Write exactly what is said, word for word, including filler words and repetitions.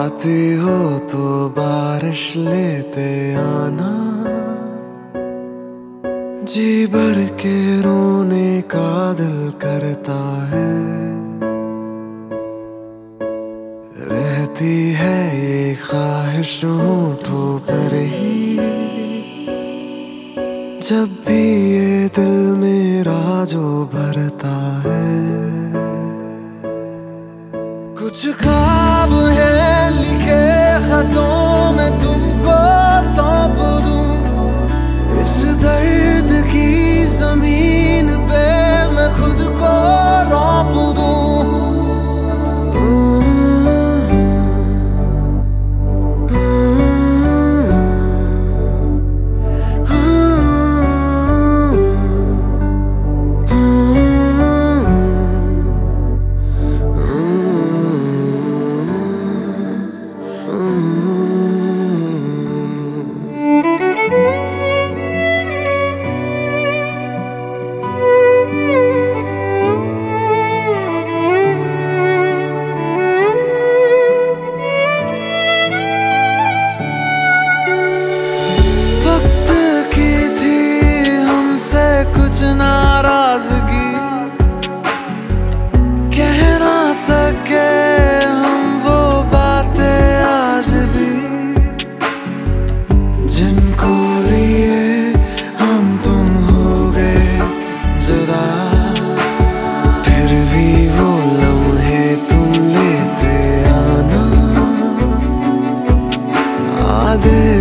आती हो तो बारिश लेते आना, जी भर के रोने का दिल करता है। रहती है ये ख्वाहिश होठों पर ही, जब भी ये दिल मेरा जो भरता है। कुछ ख्वाब है लिखे खतों में तुमको सौंप दूं, इस दर्द की जमीन पे मैं खुद को रौंप दूं। कुछ नाराजगी कह ना सके हम वो बातें आज भी, जिनको लिए हम तुम हो गए जुदा। फिर भी वो लम्हे तुम लेते आना, आधे